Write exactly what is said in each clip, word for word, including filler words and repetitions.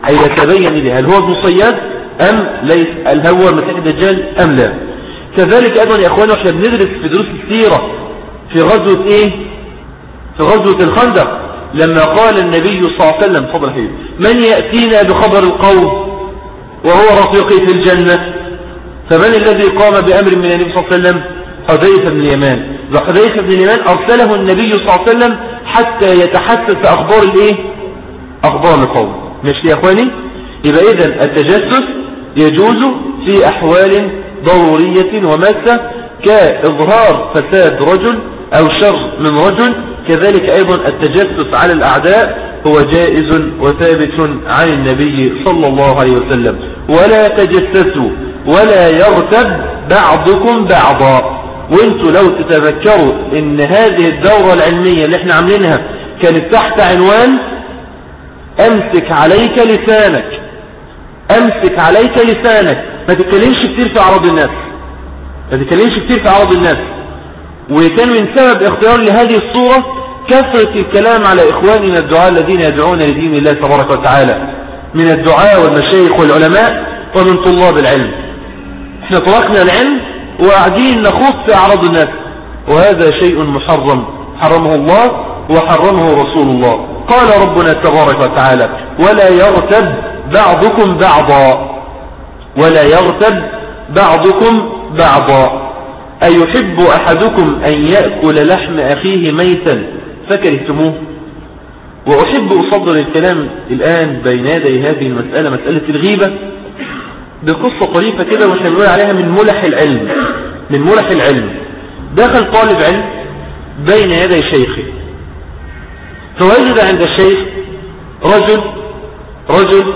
هيتبين لي هل هو ابن صياد أم ليس، هل هو المسيح الدجال أم لا. كذلك أيضا يا أخواني احنا بندرس في دروس السيرة في غزوة إيه في غزوة الخندق لما قال النبي صلى الله عليه وسلم فضل حبيب من يأتينا بخبر القوم وهو رفيقي في الجنة، فمن الذي قام بأمر من النبي صلى الله عليه وسلم؟ حذيفة بن اليمان. وحذيفة بن اليمان أرسله النبي صلى الله عليه وسلم حتى يتحسس أخبار الإيه أخبار القوم. ماشي يا أخواني؟ يبقى إذن التجسس يجوز في أحوال ضرورية وماسة كإظهار فساد رجل أو شر من رجل. كذلك أيضا التجسس على الأعداء هو جائز وثابت عن النبي صلى الله عليه وسلم. ولا تجسسوا ولا يغتب بعضكم بعضا. وانتوا لو تتذكروا ان هذه الدورة العلمية اللي احنا عاملينها كانت تحت عنوان امسك عليك لسانك، امسك عليك لسانك، ما تتكلمش كتير في اعراض الناس، ما تتكلمش كتير في اعراض الناس. وكان من سبب اختيار لهذه الصورة كثرة الكلام على اخواننا الدعاء الذين يدعون لدين الله تبارك وتعالى من الدعاء والمشايخ والعلماء ومن طلاب العلم. احنا تركنا العلم وقاعدين نخوض في اعراض الناس، وهذا شيء محرم حرمه الله وحرمه رسول الله. قال ربنا تبارك وتعالى ولا يغتب بعضكم بعضا، ولا يغتب بعضكم بعضا. أيحب أحدكم أن يأكل لحم أخيه ميتا فكرهتموه؟ وأحب أصدر الكلام الآن بين يدي هذه المسألة، مسألة الغيبة، بقصة طريفة كده واحنا بنقول عليها من ملح العلم. من ملح العلم دخل طالب علم بين يدي شيخه، فوجد عند الشيخ رجل رجل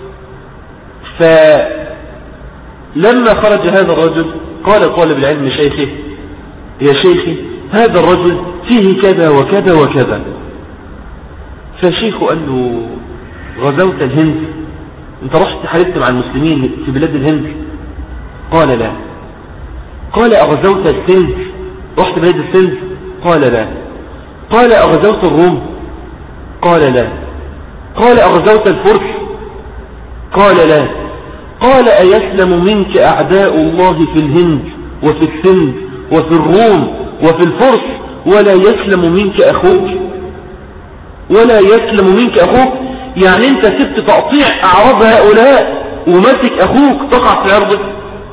فلما خرج هذا الرجل قال طالب العلم لشيخه يا شيخي هذا الرجل فيه كذا وكذا وكذا. فشيخه قال له غزوت الهند؟ انت رحت حاربت مع المسلمين في بلاد الهند؟ قال لا. قال أغزوت السند؟ رحت بلاد السند؟ قال لا. قال أغزوت الروم؟ قال لا. قال أغزوت الفرس؟ قال لا. قال أيسلم منك أعداء الله في الهند وفي السند وفي الروم وفي الفرس ولا يسلم منك أخوك؟ ولا يسلم منك أخوك يعني أنت سبت تقطيع أعراض هؤلاء ومسك أخوك تقع في عرضك.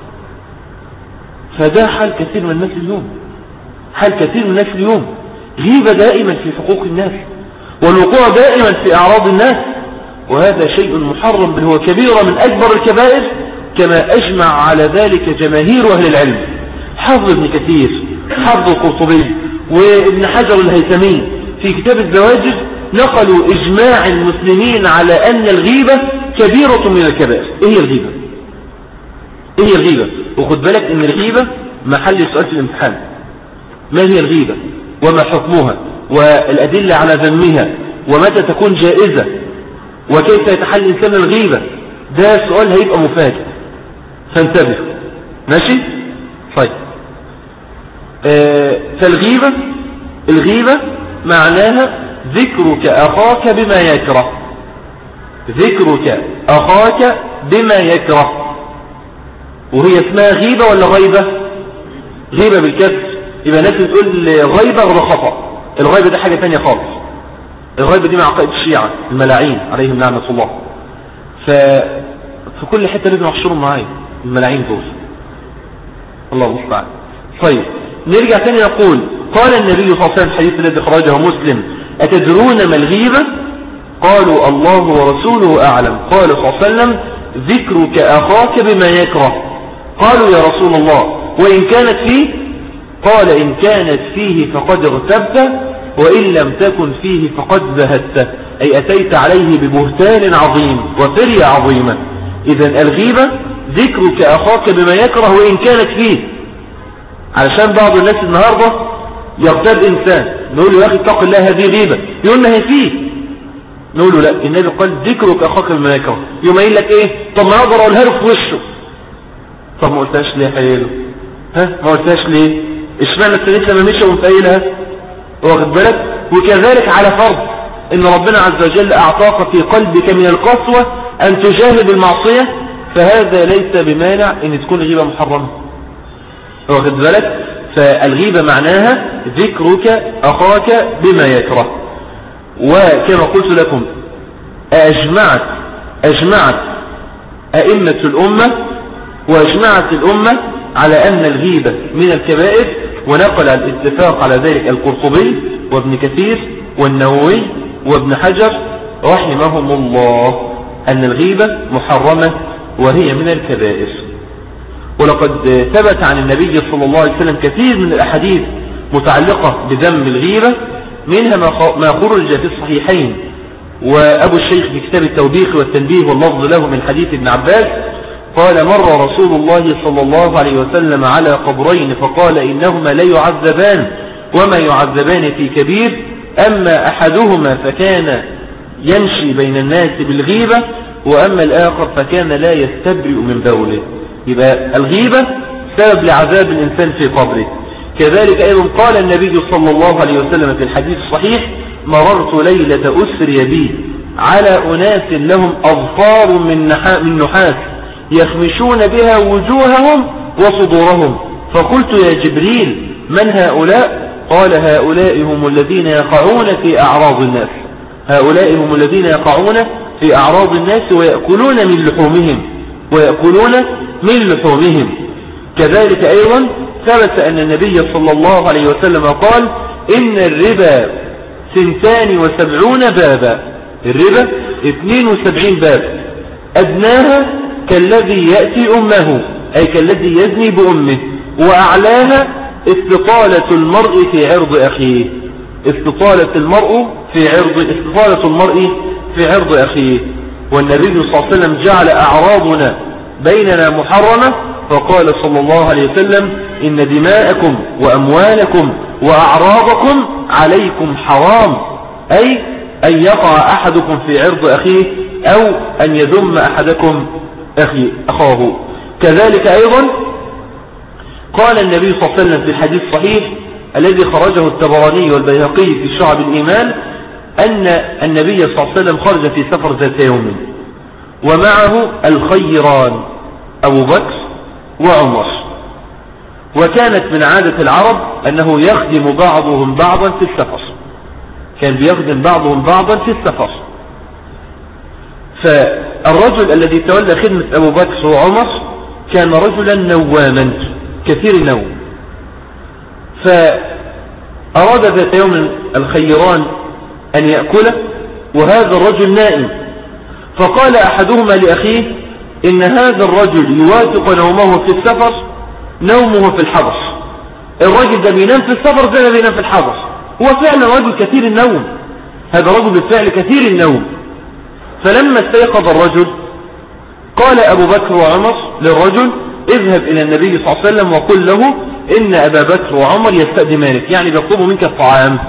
فده حال كثير من الناس اليوم، حال كثير من الناس اليوم، غيبة دائما في حقوق الناس والوقوع دائما في أعراض الناس، وهذا شيء محرم بل هو كبيرة من أكبر الكبائر كما أجمع على ذلك جماهير أهل العلم. حافظ ابن كثير، حافظ القرطبي، وابن حجر الهيثمي في كتاب الزواجر نقلوا إجماع المسلمين على أن الغيبة كبيرة من الكبائر. إيه هي الغيبة؟ إيه هي الغيبة؟ وخد بالك إن الغيبة محل سؤال في الامتحان. ما هي الغيبة وما حكمها والأدلة على ذمها ومتى تكون جائزة وكيف يتحل الإنسان الغيبة؟ ده سؤال هيبقى مفاجئ فانتبه. ماشي؟ طيب آه فالغيبة الغيبة معناها ذكرك أخاك بما يكره، ذكرك أخاك بما يكره، وهي اسمها غيبة ولا غيبة؟ غيبة بالكسر. يبقى ناس تقول غيبة ولا خطأ. الغيبة دي حاجة تانية خالص. الغيبة دي مع عقائد الشيعة الملاعين عليهم لعنة الله. ففي كل حتة لازم احشرهم معايا الملاعين دول، الله المستعان. طيب نرجع تاني نقول قال النبي صلى الله عليه وسلم الحديث الذي خرجه مسلم أتدرون ما الغيبة؟ قالوا الله ورسوله أعلم. قال صلى الله عليه وسلم ذكرك أخاك بما يكره. قالوا يا رسول الله وإن كانت فيه؟ قال إن كانت فيه فقد اغتبت وإن لم تكن فيه فقد زهدت، أي أتيت عليه ببهتان عظيم وفرية عظيمة. إذن الغيبة ذكرك أخاك بما يكره وإن كانت فيه. علشان بعض الناس النهاردة يغتاب إنسان نقول له يا أخي اتق الله هذه غيبة، يقول ما هي فيه. نقول له لا، النبي قال ذكرك أخاك بما يكره. يوم يقول لك إيه؟ طب ما أقدر أقولها له في وشه. طب ما قلتهاش ليه حياله؟ ها ما قلتهاش ليه؟ اشمعنى السنة لما مشى وانت قايلها؟ واخد بالك؟ وكذلك على فرض ان ربنا عز وجل اعطاك في قلبك من القسوة أن تجاهر بالمعصية فهذا ليس بمانع أن تكون غيبة محرمة. واخد بالك؟ فالغيبة معناها ذكرك أخاك بما يكره. وكما قلت لكم أجمعت أجمعت أئمة الأمة وأجمعت الأمة على أن الغيبة من الكبائر، ونقل الاتفاق على ذلك القرطبي وابن كثير والنووي وابن حجر رحمهم الله أن الغيبة محرمة وهي من الكبائر. ولقد ثبت عن النبي صلى الله عليه وسلم كثير من الأحاديث متعلقة بذم الغيبة، منها ما خرج في الصحيحين وأبو الشيخ في كتاب التوبيخ والتنبيه واللفظ له من حديث ابن عباس قال مر رسول الله صلى الله عليه وسلم على قبرين فقال إنهما لا يعذبان وما يعذبان في كبير، أما أحدهما فكان يمشي بين الناس بالغيبة وأما الآخر فكان لا يستبرئ من بوله. يبقى الغيبة سبب لعذاب الإنسان في قبره. كذلك أيضا قال النبي صلى الله عليه وسلم في الحديث الصحيح مررت ليلة أسري بي على أناس لهم أظفار من نحاس يخمشون بها وجوههم وصدورهم، فقلت يا جبريل من هؤلاء؟ قال هؤلاء هم الذين يقعون في أعراض الناس هؤلاء هم الذين يقعون في أعراض الناس ويأكلون من لحومهم ويأكلون من لحومهم. كذلك أيضا ثبت أن النبي صلى الله عليه وسلم قال إن الربا سنتان وسبعون بابا، الربا اثنين وسبعين باب، أدناها كالذي يأتي أمه أي كالذي يزني بأمه، وأعلاها استطالة المرء في عرض أخيه استطالة المرء في عرض استطالة المرء في عرض أخيه. والنبي صلى الله عليه وسلم جعل أعراضنا بيننا محرمة، فقال صلى الله عليه وسلم إن دماءكم وأموالكم وأعراضكم عليكم حرام، أي أن يقع أحدكم في عرض أخيه أو أن يذم أحدكم أخي أخاه. كذلك أيضا قال النبي صلى الله عليه وسلم في الحديث الصحيح الذي خرجه الطبراني والبيهقي في شعب الإيمان أن النبي صلى الله عليه وسلم خرج في سفر ذات يوم ومعه الخيران أبو بكر وعمر، وكانت من عادة العرب أنه يخدم بعضهم بعضا في السفر، كان بيخدم بعضهم بعضا في السفر. فالرجل الذي تولى خدمة أبو بكر وعمر كان رجلا نواما كثير النوم، فأراد ذات يوم الخيران أن يأكله وهذا الرجل نائم، فقال أحدهما لأخيه إن هذا الرجل يوافق نومه في السفر نومه في الحضر، الرجل ده بينام في السفر زي ما بينام في الحضر، هو فعلا رجل كثير النوم، هذا رجل بالفعل كثير النوم. فلما استيقظ الرجل قال أبو بكر وعمر للرجل اذهب إلى النبي صلى الله عليه وسلم وقل له إن أبا بكر وعمر يستأذنانك، يعني بيطلبوا منك الطعام.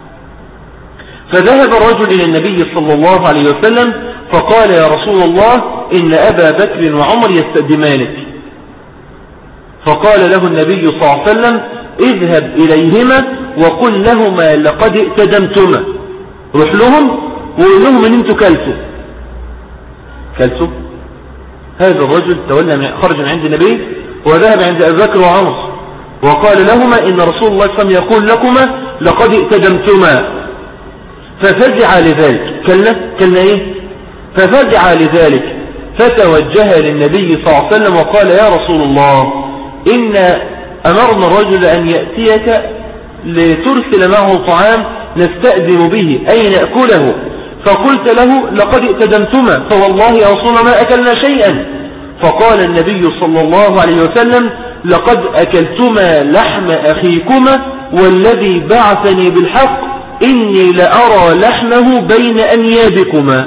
فذهب الرجل إلى النبي صلى الله عليه وسلم فقال يا رسول الله إن أبا بكر وعمر يستأذنانك، فقال له النبي صلى الله عليه وسلم اذهب إليهما وقل لهما لقد ائتدمتما، روح لهم وقل لهم ان انتوا كلتوا كلتوا. هذا الرجل تولى خرج من عند النبي وذهب عند أبي بكر وعمر وقال لهما إن رسول الله صلى الله عليه وسلم يقول لكما لقد ائتدمتما، ففزع لذلك كلنا كلنا ايه ففزع لذلك فتوجه للنبي صلى الله عليه وسلم وقال يا رسول الله إن أمرنا الرجل أن يأتيك لترسل معه طعام نستأذن به أي نأكله، فقلت له لقد ائتدمتما فوالله يا رسول ما أكلنا شيئا، فقال النبي صلى الله عليه وسلم لقد أكلتما لحم أخيكما والذي بعثني بالحق إني لأرى لحمه بين أنيابكما.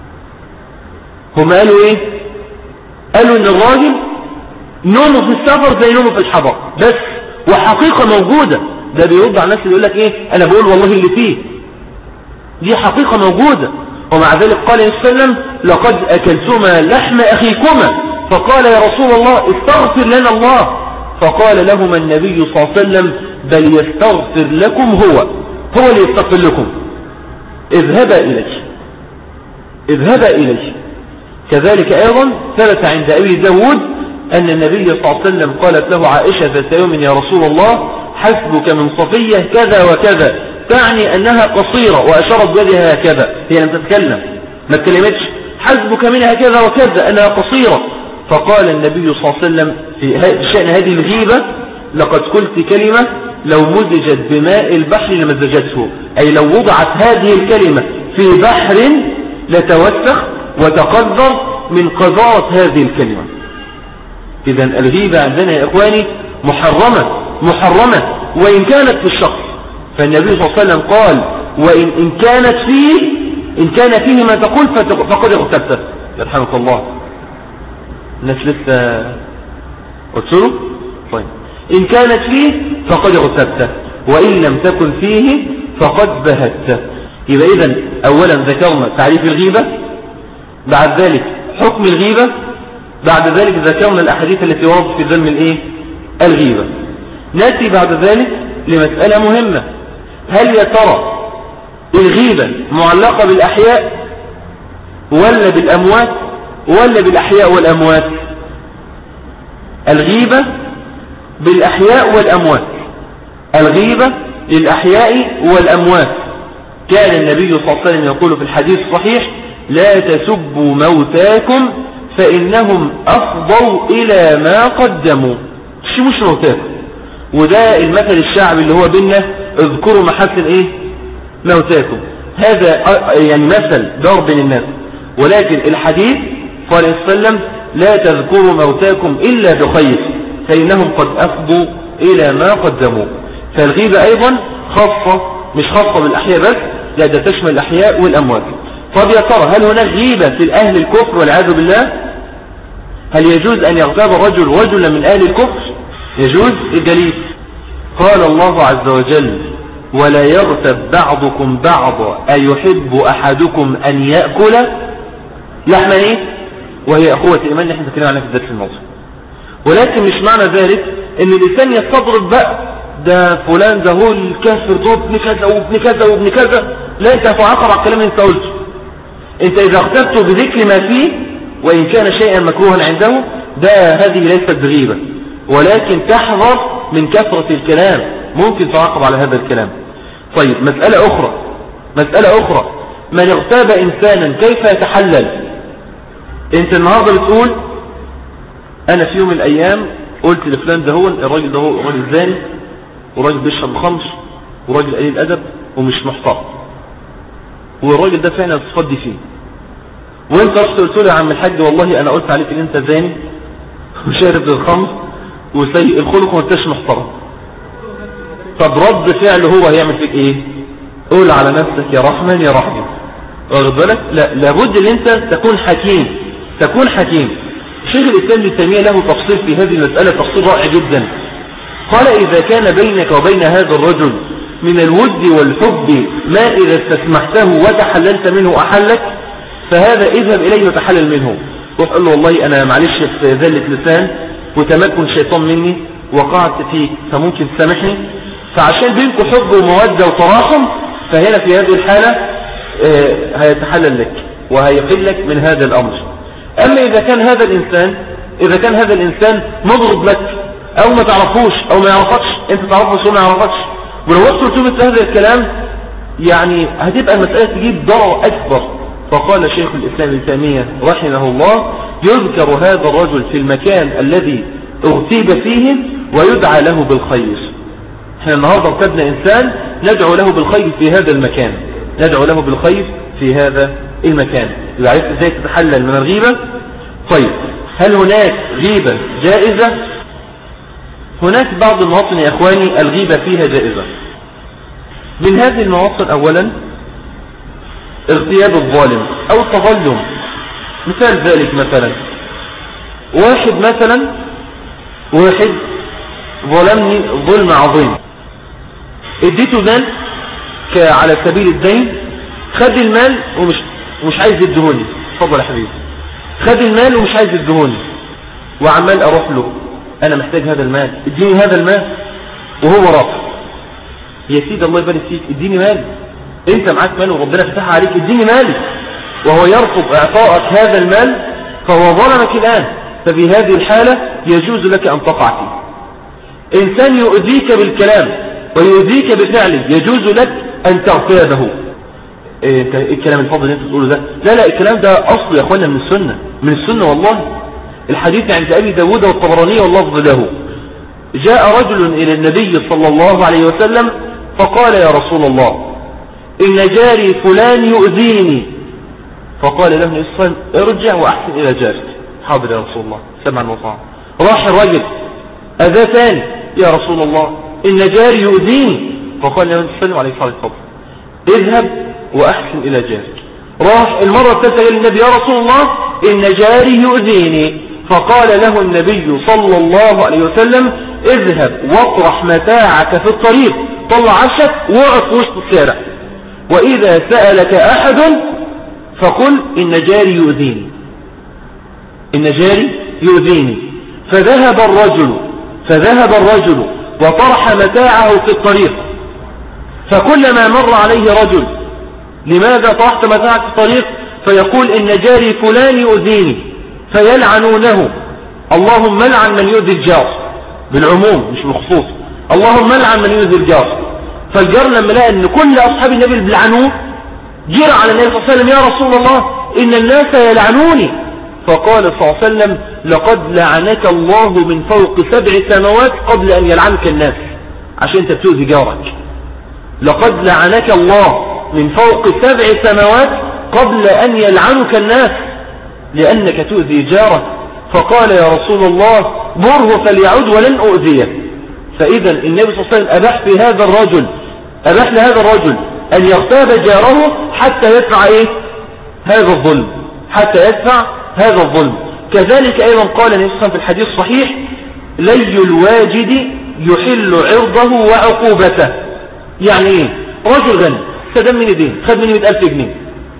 هم قالوا إيه؟ قالوا إن الراجل نومه في السفر زي نومه في الحضر بس، وحقيقة موجودة. ده بيرد على الناس اللي يقول لك إيه أنا بقول والله اللي فيه، دي حقيقة موجودة. ومع ذلك قال صلى الله عليه وسلم لقد أكلتما لحم أخيكما، فقال يا رسول الله استغفر لنا الله، فقال لهما النبي صلى الله عليه وسلم بل يستغفر لكم هو هو اللي يستغفر لكم، اذهبا إليه اذهبا إليه. كذلك أيضا ثبت عند أبي داود أن النبي صلى الله عليه وسلم قالت له عائشة ذات يوم: يا رسول الله حسبك من صفية كذا وكذا، تعني أنها قصيرة، وأشارت بيدها هكذا، هي لم تتكلم ما اتكلمتش، حسبك منها كذا وكذا أنها قصيرة. فقال النبي صلى الله عليه وسلم في شأن هذه الغيبة: لقد قلت كلمة لو مزجت بماء البحر لمزجته، أي لو وضعت هذه الكلمة في بحر لتوسخ وتقذر من قذارة هذه الكلمة. إذن الغيبة عندنا يا إخواني محرمة محرمة وإن كانت في الشخص. فالنبي صلى الله عليه وسلم قال: وإن إن كانت فيه إن كان فيه ما تقول فقد اغتبته. يرحمك الله. الناس لسه قلت له طيب إن كانت فيه فقد اغتبته وإن لم تكن فيه فقد بهته. يبقى إذن أولا ذكرنا تعريف الغيبة، بعد ذلك حكم الغيبة، بعد ذلك ذكرنا الأحاديث التي وردت في ذم الإيه؟ الغيبة. نأتي بعد ذلك لمسألة مهمة: هل يا ترى الغيبة معلقة بالأحياء ولا بالأموات ولا بالأحياء والأموات؟ الغيبة بالأحياء والأموات، الغيبة للأحياء والأموات. كان النبي صلى الله عليه وسلم يقول في الحديث الصحيح: لا تسبوا موتاكم فإنهم أفضوا إلى ما قدموا. شو مش موتاكم؟ وده المثل الشعبي اللي هو بينا: اذكروا محاسن ايه موتاكم. هذا يعني مثل ضرب بين الناس، ولكن الحديث قال صلى الله عليه وسلم: لا تذكروا موتاكم إلا بخير فإنهم قد أفضوا إلى ما قدموا. فالغيبة أيضا خاصة، مش خاصة بالأحياء بس، لا ده تشمل الأحياء والأموات. طب يا ترى هل هناك غيبة في الأهل الكفر والعياذ بالله؟ هل يجوز أن يغتاب الرجل رجلا من أهل الكفر؟ يجوز. الدليل قال الله عز وجل: ولا يغتب بعضكم بعضا أيحب أحدكم أن يأكل لحم ايه وهي أخوة الإيمان اللي احنا بنتكلم عنها في الدرس الماضي. ولكن مش معنى ذلك ان الإنسان يستضرب بقى ده فلان ده هو الكافر ده ابن كذا وابن كذا وابن كذا. لا، انت هتعاقب على الكلام اللي انت قلته. انت اذا اغتبته بذكر ما فيه وان كان شيئا مكروها عنده، ده هذه ليست بغيبة، ولكن تحذر من كثرة الكلام، ممكن تعاقب على هذا الكلام. طيب مسألة أخرى مسألة أخرى من اغتاب إنسانا كيف يتحلل؟ انت النهاردة بتقول: انا في يوم من الايام قلت لفلان ده هو الراجل ده هو راجل زاني وراجل بيشرب خمر وراجل قليل ادب ومش محترم، والراجل ده فعلا الصفات دي فيه. وانت رحت قلت له: يا عم الحاج والله انا قلت عليك ان انت زاني وشارب الخمر وسيء الخلق وما انتش محترم. طب رد فعله هو هيعمل فيك ايه؟ قول على نفسك: يا رحمن يا رحمن. واخد بالك؟ لا، لابد ان انت تكون حكيم تكون حكيم. شيخ الإسلام ابن تيمية له تفصيل في هذه المسألة تفصيل رائع جدا. قال: إذا كان بينك وبين هذا الرجل من الود والحب ما إذا استسمحته وتحللت منه أحلك، فهذا اذهب إليه وتحلل منه. وقال له: والله أنا معلش في ذلة لسان وتمكن شيطان مني وقعت فيك، فممكن تسامحني. فعشان بينكم حب ومودة وتراحم، فهنا في هذه الحالة آه هيتحلل لك وهيقلك من هذا الأمر. أما إذا كان هذا الإنسان إذا كان هذا الإنسان مضرب لك أو ما تعرفوش أو ما يعرفكش، أنت تعرفه وما يعرفكش، ولو وصلت مثل هذا الكلام يعني هتبقى المسألة تجيب ضرر أكبر. فقال شيخ الإسلام ابن تيمية رحمه الله: يذكر هذا الرجل في المكان الذي اغتيب فيه ويدعى له بالخير. احنا النهاردة ارتبنا إنسان ندعو له بالخير في هذا المكان ندعو له بالخير في هذا المكان. يبقى عرفت ازاي تتحلل من الغيبة. طيب هل هناك غيبة جائزة؟ هناك بعض المواطن يا اخواني الغيبة فيها جائزة. من هذه المواطن اولا اغتياب الظالم او التظلم. مثال ذلك مثلا واحد مثلا واحد ظلمني ظلم عظيم، اديته مال على سبيل الدين، خد المال ومش ومش عايز يدهوني. اتفضل يا حبيبي. خد المال ومش عايز يدهوني، وعمال اروح له: انا محتاج هذا المال، اديني هذا المال، وهو رافض. يا سيدي الله يبارك فيك، اديني مال، انت معاك مال وربنا فتح عليك، اديني مالي. وهو يرفض اعطائك هذا المال فهو ظلمك الآن، ففي هذه الحالة يجوز لك أن تقع فيه. إنسان يؤذيك بالكلام ويؤذيك بفعله يجوز لك أن تغتابه. إيه الكلام الفضل اللي انت تقوله ده؟ لا لا، الكلام ده أصل يا أخوانا من السنة، من السنة والله. الحديث عند أبي داود والطبراني واللفظ له: جاء رجل إلى النبي صلى الله عليه وسلم فقال: يا رسول الله، إن جاري فلان يؤذيني. فقال له النبي صلى الله عليه وسلم: ارجع وأحسن إلى جارك. حاضر يا رسول الله، سمعا وطاعة. راح الرجل أذى ثاني: يا رسول الله، إن جاري يؤذيني. فقال له النبي صلى الله عليه وسلم: اذهب وأحسن إلى جارك. راح المرة الثالثة إلى النبي: يا رسول الله، إن جاري يؤذيني. فقال له النبي صلى الله عليه وسلم: اذهب واطرح متاعك في الطريق، طلع عشك واقف في وسط الشارع، وإذا سألك أحد فقل: إن جاري يؤذيني، إن جاري يؤذيني. فذهب الرجل فذهب الرجل وطرح متاعه في الطريق، فكلما مر عليه رجل: لماذا طرحت متاعك في الطريق؟ فيقول: إن جاري فلان يؤذيني. فيلعنونه: اللهم لعن من يؤذي الجار، بالعموم مش بالخصوص، اللهم لعن من يؤذي الجار. فالجار لما لقى ان كل اصحاب النبي اللي بيلعنوه جرى على النبي صلى الله عليه وسلم: يا رسول الله، ان الناس يلعنوني. فقال صلى الله عليه وسلم: لقد لعنك الله من فوق سبع سماوات قبل ان يلعنك الناس، عشان انت بتؤذي جارك. لقد لعنك الله من فوق سبع سماوات قبل ان يلعنك الناس لانك تؤذي جارك. فقال: يا رسول الله، مره فليعود ولن أؤذيه. فإذا النبي صلى الله عليه وسلم أباح في هذا الرجل أباح لهذا الرجل أن يغتاب جاره حتى يدفع إيه؟ هذا الظلم، حتى يدفع هذا الظلم. كذلك أيضا قال النبي صلى الله عليه وسلم في الحديث الصحيح: لي الواجد يحل عرضه وعقوبته. يعني إيه؟ رجل غني استدام مني دين، خد مني مئة ألف جنيه،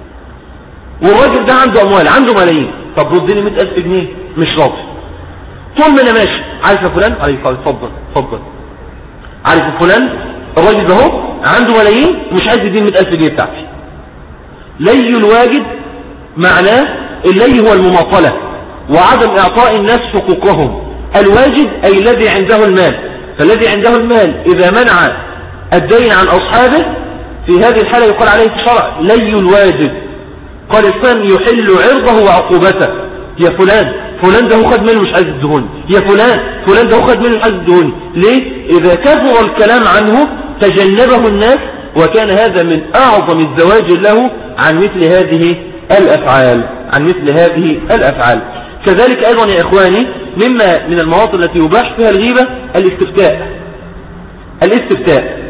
والراجل ده عنده أموال، عنده ملايين. طب ردني مئة ألف جنيه، مش راضي. طول ما أنا ماشي: عارف يا فلان؟ عليه قال: اتفضل اتفضل. عارف يا فلان؟ الراجل ده هو عنده ملايين ومش عايز يدين مئة ألف جنيه بتاعتي. لي الواجد معناه اللي هو المماطلة وعدم إعطاء الناس حقوقهم. الواجد أي الذي عنده المال، فالذي عنده المال إذا منع الدين عن أصحابه في هذه الحالة يقال عليه في الشرع لي الواجد. قال الإسلام: يحل عرضه وعقوبته. يا فلان، فلان ده خد منه مش عايز الدهون، يا فلان فلان ده خد منه مش عايز الدهون. ليه؟ إذا كثر الكلام عنه تجنبه الناس، وكان هذا من أعظم الزواج له عن مثل هذه الأفعال عن مثل هذه الأفعال. كذلك أيضا يا إخواني مما من المواطن التي يباح فيها الغيبة الاستفتاء. الاستفتاء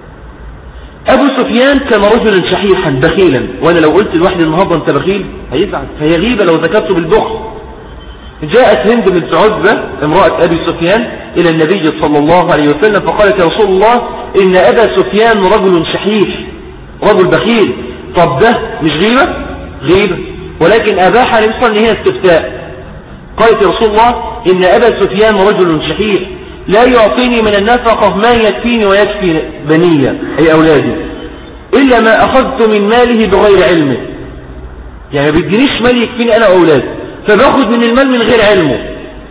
أبو سفيان كان رجلا شحيحا بخيلا، وأنا لو قلت لواحد النهارده أنت بخيل هيزعل، فهي غيبة لو ذكرته بالبخل. جاءت هند بنت عتبة امرأة أبي سفيان إلى النبي صلى الله عليه وسلم فقالت: يا رسول الله، إن أبا سفيان رجل شحيح، رجل بخيل. طب ده مش غيبة؟ غيبة، ولكن أباح النبي صلى الله عليه وسلم هي استفتاء. قالت: يا رسول الله، إن أبا سفيان رجل شحيح لا يعطيني من النفقة ما يكفيني ويكفي بني أي أولادي إلا ما أخذت من ماله بغير علمه. يعني ما بيدينيش مال يكفيني أنا وأولادي، فباخذ من المال من غير علمه.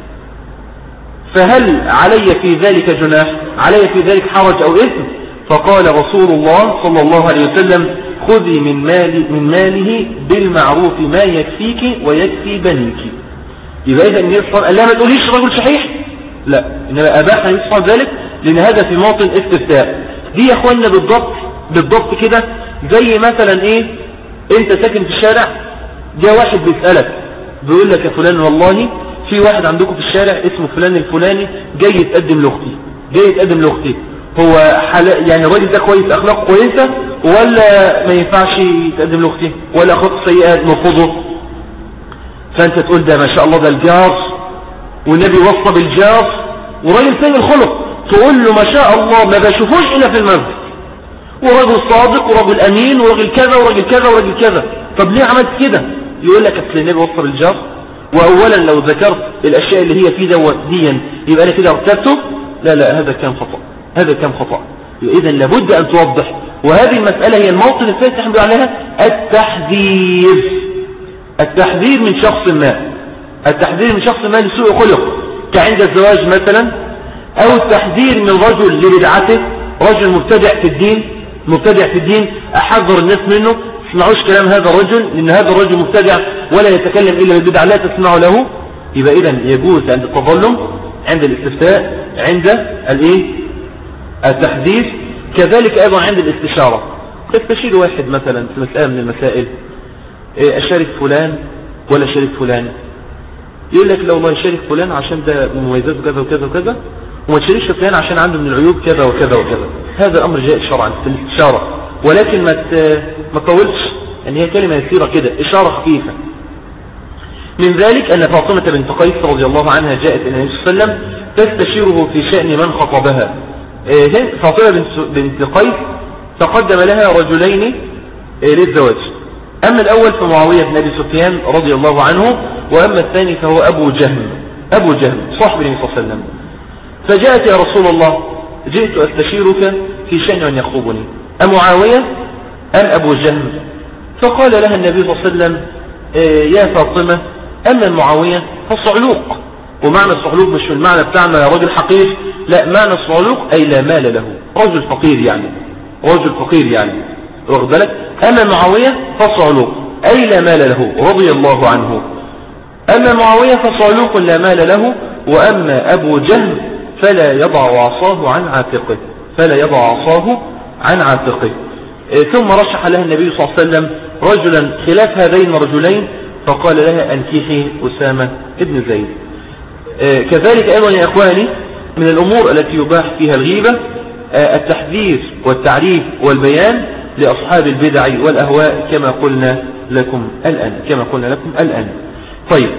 فهل علي في ذلك جناح؟ علي في ذلك حرج أو إثم؟ فقال رسول الله صلى الله عليه وسلم: خذي من مال من ماله بالمعروف ما يكفيك ويكفي بنيك. يبقى إذا النبي صلى الله عليه وسلم قال لها ما تقوليش رجل شحيح، لا، إنما أباح النبي صلى الله عليه وسلم ذلك لأن هذا في موطن استفتاء. دي يا أخوانا بالضبط بالضبط كده زي مثلا إيه، أنت ساكن في الشارع، جاء واحد بيسألك بيقول لك: يا فلان، والله في واحد عندكم في الشارع اسمه فلان الفلاني جاي يتقدم لأختي جاي يتقدم لأختي هو حل... يعني الراجل ده كويس، أخلاق كويسة ولا ما ينفعش يتقدم لأختي، ولا أخلاق سيئة نرفضه؟ فأنت تقول: ده ما شاء الله ده الجار، والنبي وصى بالجار، وراجل سيء الخلق. تقول له: ما شاء الله ما بشوفوش إلا في المسجد، ورجل صادق ورجل أمين ورجل كذا ورجل كذا ورجل كذا. طب ليه عملت كده؟ يقول لك: أصل النبي وصى بالجار، وأولا لو ذكرت الأشياء اللي هي في دوت ديا يبقى أنا كده ارتبته. لا لا، هذا كان خطأ، هذا كان خطأ. إذا لابد أن توضح، وهذه المسألة هي الموطن الثالث نحن عليها التحذير. التحذير من شخص ما. التحذير من شخص ما لسوء خلق كعند الزواج مثلا، أو التحذير من رجل لبدعته، رجل مبتدع في الدين مبتدع في الدين أحذر الناس منه، تسمعوش كلام هذا الرجل لأن هذا الرجل مبتدع ولا يتكلم إلا بالبدع لا تسمعوا له. يبقى إذن يجوز عند التظلم، عند الاستفتاء، عند الايه التحديث، كذلك أيضا عند الاستشارة. تستشير واحد مثلا في مسألة من المسائل، أشارك فلان ولا شارك فلان؟ يقول لك لو ما يشارك فلان عشان ده مميزاته كذا وكذا وكذا، وما تشاركش فلان عشان عنده من العيوب كذا وكذا وكذا. هذا الأمر جاء شرعا في الاستشارة، ولكن ما ما تطولش، يعني هي كلمة يسيرة كده، إشارة خفيفة. من ذلك أن فاطمة بنت قيس رضي الله عنها جاءت إلى النبي صلى الله عليه وسلم تستشيره في شأن من خطبها. فاطمة بنت قيس تقدم لها رجلين للزواج، أما الأول فمعاوية بن أبي سفيان رضي الله عنه، وأما الثاني فهو أبو جهم أبو جهم صاحب النبي صلى الله عليه وسلم. فجاءت يا رسول الله جئت أستشيرك في شأن من يخطبني، أمعاوية أم أبو جهم؟ فقال لها النبي صلى الله عليه وسلم يا فاطمة أما معاوية فالصعلوق، ومعنى الصعلوق مش في المعنى بتاعنا يا رجل حقير، لا، معنى الصعلوق أي لا مال له، رجل فقير يعني، رجل فقير يعني، واخد بالك؟ أما معاوية فالصعلوق أي لا مال له رضي الله عنه. أما معاوية فصعلوق لا مال له، وأما أبو جهم فلا يضع عصاه عن عاتقه فلا يضع عصاه عن عاتقه. ثم رشح لها النبي صلى الله عليه وسلم رجلا خلاف هذين الرجلين، فقال لها أنكحي أسامة ابن زيد. كذلك أيضا يا إخواني من الأمور التي يباح فيها الغيبة التحذير والتعريف والبيان لأصحاب البدع والأهواء كما قلنا لكم الآن كما قلنا لكم الآن. طيب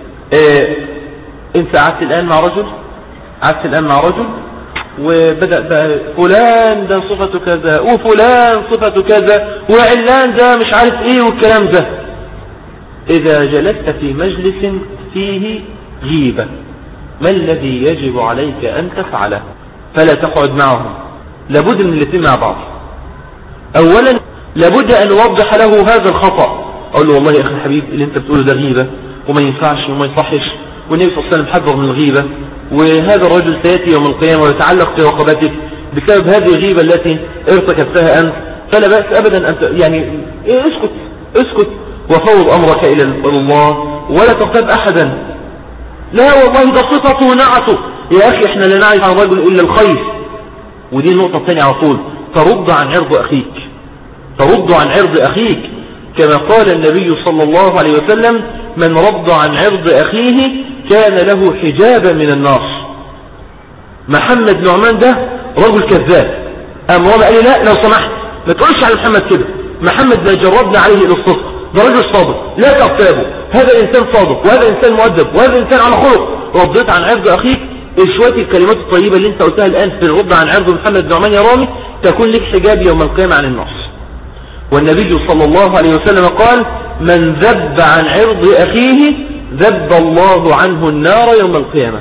انت قعدت الآن مع رجل قعدت الآن مع رجل وبدأ بقى فلان ده صفته كذا وفلان صفته كذا وعلان ده مش عارف ايه والكلام ده. إذا جلست في مجلس فيه غيبة ما الذي يجب عليك أن تفعله؟ فلا تقعد معهم، لابد من الاثنين مع بعض. أولا لابد أن نوضح له هذا الخطأ، أقول له والله يا أخي الحبيب اللي انت بتقوله ده غيبة وما ينفعش وما يصحش، والنبي صلى الله عليه وسلم حذر من الغيبة، وهذا الرجل سيأتي يوم القيامة ويتعلق في رقبتك بسبب هذه الغيبة التي ارتكبتها أنت، فلا بأس أبدا أن يعني إيه اسكت اسكت وفوض أمرك إلى الله ولا تغتاب أحدا. لا والله ده صفته ونعته، يا أخي احنا لا نعرف عن رجل إلا الخير. ودي النقطة الثانية على طول، ترد عن عرض أخيك ترد عن عرض أخيك كما قال النبي صلى الله عليه وسلم من رد عن عرض أخيه كان له حجابا من النار. محمد نعمان ده رجل كذاب، أم والله قال لي لا لو سمحت ما تقولش على محمد كده، محمد لا جربنا عليه إلى الصدق، ده رجل صادق لا تغتابه، هذا إنسان صادق وهذا إنسان مؤدب وهذا إنسان على خلق. رديت عن عرض أخيك، شوية الكلمات الطيبة اللي انت قلتها الآن في الرد عن عرض محمد نعمان يا رامي تكون لك حجاب يوم القيامة عن النار. والنبي صلى الله عليه وسلم قال من ذب عن عرض أخيه ذب الله عنه النار يوم القيامة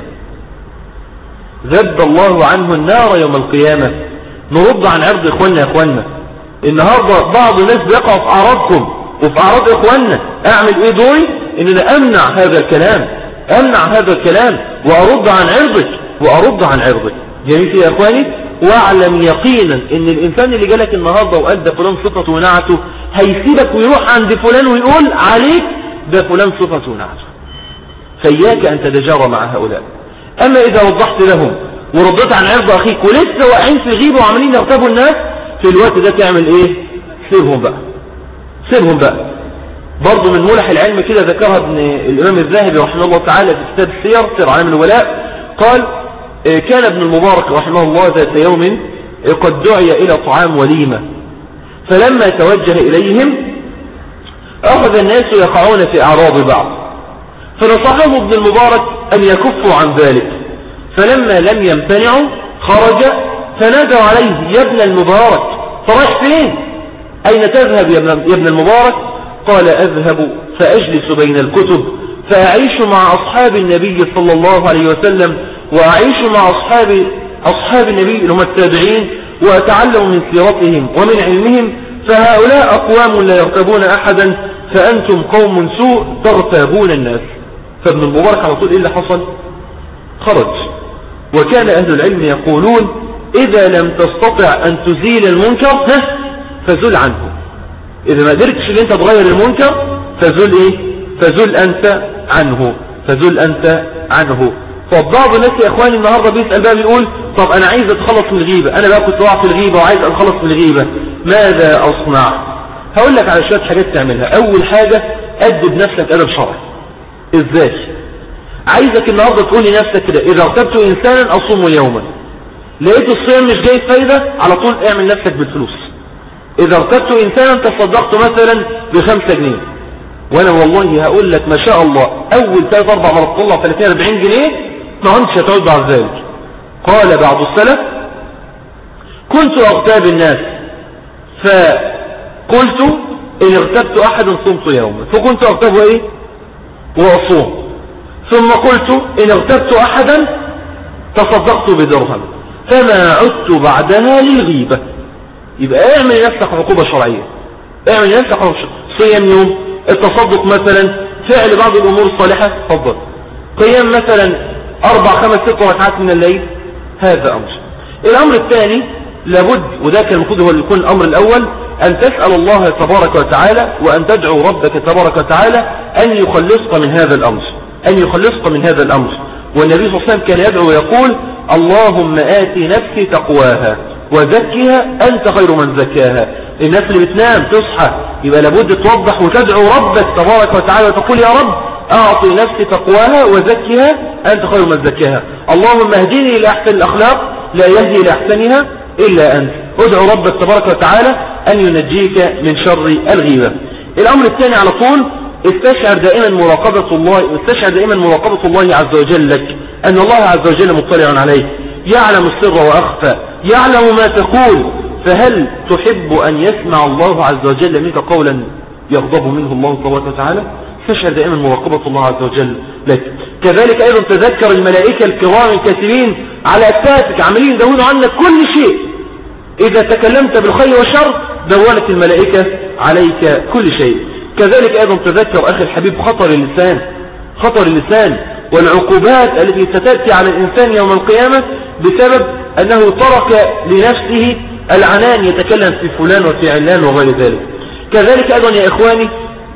ذب الله عنه النار يوم القيامة. نرد عن عرض إخواننا يا إخواننا. النهاردة بعض الناس بيقع في أعراضكم وفي أعراض إخواننا. أعمل إيه دوري؟ إننا أمنع هذا الكلام أمنع هذا الكلام وأرد عن عرضك وأرد عن عرضك. جميل يا إخواني. واعلم يقينا ان الانسان اللي جالك النهاردة وقال ده فلان صفته ونعته هيسيبك ويروح عند فلان ويقول عليك ده فلان صفته ونعته. فإياك ان تتجارى مع هؤلاء. اما اذا وضحت لهم وردت عن عرض اخيك ولسه واقعين في غيبة وعمالين يغتابوا الناس في الوقت ده تعمل ايه؟ سيبهم بقى سيبهم بقى. برضو من ملح العلم كده ذكرها ابن الامام الذهبي رحمه الله تعالى في كتاب السير سير عالم الولاء، قال كان ابن المبارك رحمه الله ذات يوم قد دعي إلى طعام وليمة، فلما توجه إليهم أخذ الناس يقعون في أعراض بعض، فنصحهم ابن المبارك أن يكفوا عن ذلك، فلما لم يمتنعوا خرج فنادوا عليه يا ابن المبارك فرايح فين؟ أين تذهب يا ابن المبارك؟ قال أذهب فأجلس بين الكتب فأعيش مع أصحاب النبي صلى الله عليه وسلم وأعيش مع أصحاب أصحاب النبي اللي هم التابعين وأتعلم من سيرتهم ومن علمهم، فهؤلاء أقوام لا يغتابون أحدا فأنتم قوم سوء تغتابون الناس فابن المبارك على طول إيه اللي حصل؟ خرج. وكان أهل العلم يقولون إذا لم تستطع أن تزيل المنكر فزل عنه. إذا ما قدرتش ان انت تغير المنكر فزل ايه؟ فزل انت عنه، فزل انت عنه. فبعض الناس يا اخواني النهاردة بيسأل بقى بيقول طب انا عايز اتخلص من الغيبة، انا بقى كنت واقع في الغيبة وعايز اتخلص من الغيبة، ماذا اصنع؟ هقول لك على شوية حاجات تعملها. اول حاجة ادب نفسك ادب شرعي. ازاي؟ عايزك النهاردة تقول لنفسك كده اذا اغتبت انسانا اصوم يوما، لقيت الصيام مش جاي فايدة على طول اعمل نفسك بالفلوس. اذا اغتبت انسانا تصدقت مثلا بخمسة جنيه، وانا والله هقول لك ما شاء الله اول ثلاث اربع مرات تطلع ثلاثين اربعين جنيه ما انتش هتعود بعد ذلك. قال بعض السلف كنت اغتاب الناس فقلت ان اغتبت احدا صمت يوما، فكنت اغتابه ايه واصوم، ثم قلت ان اغتبت احدا تصدقت بدرهم، فما عدت بعدها للغيبة. يبقى اعمل لنفسك عقوبة شرعية، اعمل لنفسك عقوبة شرعية. صيام يوم، التصدق مثلا، فعل بعض الامور الصالحة، تفضل. قيام مثلا اربع خمس ست ركعات من الليل، هذا امر. الامر الثاني لابد، وده كان المفروض هو اللي يكون الامر الاول، ان تسأل الله تبارك وتعالى وان تدعو ربك تبارك وتعالى ان يخلصك من هذا الامر، ان يخلصك من هذا الامر. والنبي صلى الله عليه وسلم كان يدعو ويقول اللهم آتي نفسي تقواها وزكها أنت خير من زكاها. الناس اللي بتنام تصحى يبقى لابد توضح وتدعو ربك تبارك وتعالى وتقول يا رب أعطي نفسي تقواها وزكها أنت خير من زكاها. اللهم اهدني إلى أحسن الأخلاق لا يهدي إلى أحسنها إلا أنت. ادعو ربك تبارك وتعالى أن ينجيك من شر الغيبة. الأمر الثاني على طول استشعر دائما مراقبة الله، استشعر دائما مراقبة الله عز وجل لك، أن الله عز وجل مطلع عليك، يعلم السر وأخفى، يعلم ما تقول. فهل تحب أن يسمع الله عز وجل منك قولا يغضب منه الله تبارك وتعالى؟ استشعر دائما مراقبة الله عز وجل لك. كذلك أيضا تذكر الملائكة الكرام الكاتبين على أكتافك عملين يدونوا عنك كل شيء. إذا تكلمت بالخير والشر دونت الملائكة عليك كل شيء. كذلك أيضا تذكر أخي الحبيب خطر اللسان، خطر اللسان والعقوبات التي ستأتي على الإنسان يوم القيامة بسبب أنه ترك لنفسه العنان يتكلم في فلان وفي علان وغير ذلك. كذلك أيضا يا إخواني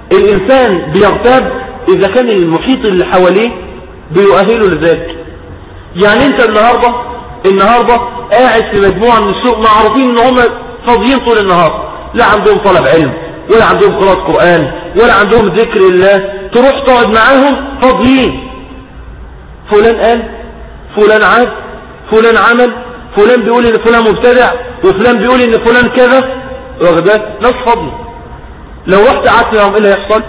الإنسان بيغتاب إذا كان المحيط اللي حواليه بيؤهله لذلك. يعني أنت النهاردة النهاردة قاعد في مجموعة من السوق معروفين إن هم فاضيين طول النهار، لا عندهم طلب علم ولا عندهم قراءة قرآن ولا عندهم ذكر الله، تروح تقعد معاهم فاضيين. فلان قال، فلان عاد، فلان عمل، فلان بيقول ان فلان مبتدع، وفلان بيقول ان فلان كذا، واخدات ناس فاضية. لو رحت قعدت معهم ايه اللي هيحصل؟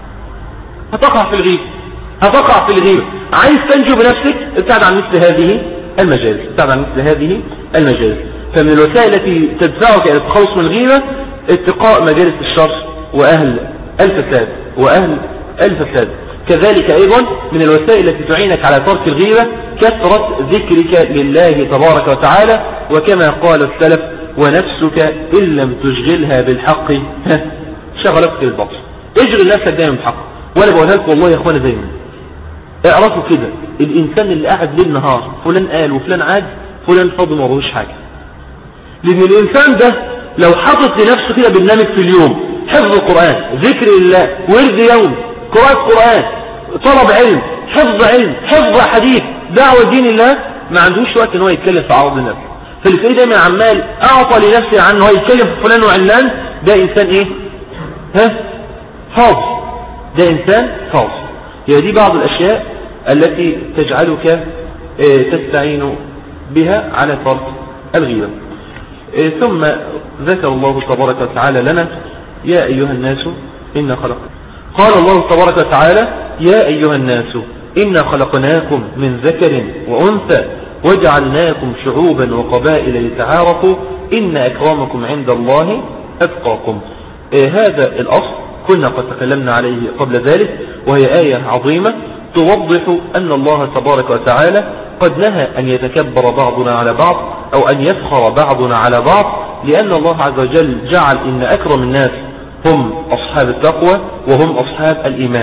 هتقع في الغيبة، هتقع في الغيبة. عايز تنجو بنفسك ابتعد عن مثل هذه المجالس، ابتعد عن مثل هذه المجالس. فمن الوسائل التي تدفعك الى التخلص من الغيبة اتقاء مجالس الشر وأهل الفساد وأهل الفساد. كذلك أيضا من الوسائل التي تعينك على ترك الغيبة كثرة ذكرك لله تبارك وتعالى، وكما قال السلف ونفسك إن لم تشغلها بالحق شغلتك بالباطل. اشغل نفسك دائما بالحق. وأنا بقولها لك والله يا أخوانا دائما اعرفوا كده، الإنسان اللي قاعد ليل نهار فلان قال وفلان عاد فلان فاضي ما وروش حاجة. لأن الإنسان ده لو حطت لنفسه كده برنامج في اليوم حفظ القرآن، ذكر الله، ورد يوم، قراءة قرآن، طلب علم، حفظ علم، حفظ حديث، دعوة دين الله، ما عندوش وقت ان هو يتكلم في عرض الناس. فاللي دايما عمال اعطى لنفسه عن ان هو يتكلم في فلان وعلان، ده انسان ايه؟ ها؟ فاضي. ده انسان فاضي. هي دي بعض الاشياء التي تجعلك اه تستعين بها على ترك الغيبة. اه ثم ذكر الله تبارك وتعالى لنا يا أيها الناس إنا خلق قال الله تبارك وتعالى يا أيها الناس إنا خلقناكم من ذكر وأنثى وجعلناكم شعوبا وقبائل لتعارفوا إن أكرمكم عند الله أتقاكم. آه هذا الأصل كنا قد تكلمنا عليه قبل ذلك، وهي آية عظيمة توضح أن الله تبارك وتعالى قد نهى أن يتكبر بعضنا على بعض أو أن يفخر بعضنا على بعض، لأن الله عز وجل جعل إن أكرم الناس هم أصحاب التقوى وهم أصحاب الإيمان.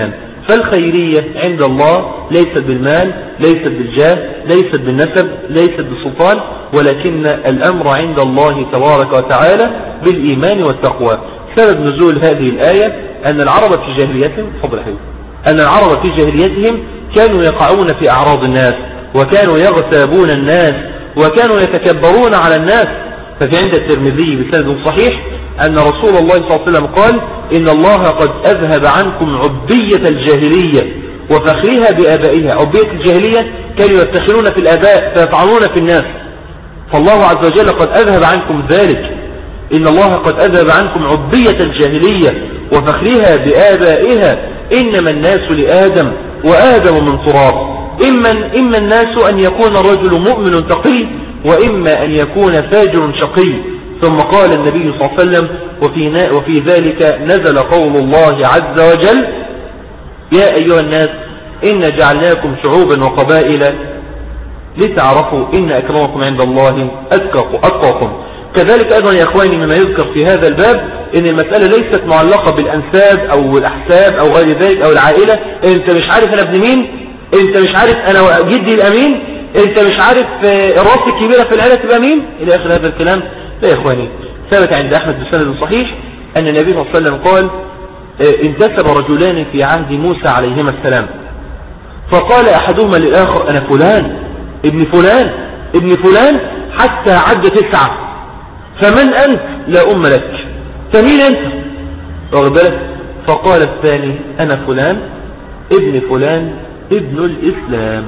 فالخيرية عند الله ليست بالمال، ليست بالجاه، ليست بالنسب، ليست بالسلطان، ولكن الأمر عند الله تبارك وتعالى بالإيمان والتقوى. سبب نزول هذه الآية أن العرب في جاهليتهم فضل حيث أن العرب في جاهليتهم كانوا يقعون في أعراض الناس، وكانوا يغتابون الناس، وكانوا يتكبرون على الناس. ففي عند الترمذي بسند صحيح أن رسول الله صلى الله عليه وسلم قال: إن الله قد أذهب عنكم عبية الجاهلية وفخرها بآبائها. عبية الجاهلية كانوا يفتخرون في الآباء فيطعنون في الناس، فالله عز وجل قد أذهب عنكم ذلك. إن الله قد أذهب عنكم عبية الجاهلية وفخرها بآبائها، إنما الناس لآدم وآدم من تراب. إما, إما الناس أن يكون الرجل مؤمن تقي، وإما أن يكون فاجر شقي. ثم قال النبي صلى الله عليه وسلم: وفي, وفي ذلك نزل قول الله عز وجل: يا أيها الناس إن جعلناكم شعوبا وقبائل لتعرفوا إن أكرمكم عند الله أتقاكم. كذلك أيضا يا أخواني مما يذكر في هذا الباب إن المسألة ليست معلقة بالأنساب أو الأحساب أو غير ذلك أو العائلة. أنت مش عارف أنا ابن مين، أنت مش عارف أنا جدي الأمين، أنت مش عارف الراس الكبيرة في العائلة تبقى مين، إلى آخر هذا الكلام. لا يا إخواني، ثبت عند أحمد بسند صحيح أن النبي صلى الله عليه وسلم قال: انتسب رجلان في عهد موسى عليهما السلام، فقال أحدهما للآخر: أنا فلان ابن فلان ابن فلان، حتى عد تسعة، فمن أنت؟ لا أم لك، فمين أنت؟ واخد بالك؟ فقال الثاني: أنا فلان ابن فلان ابن الإسلام،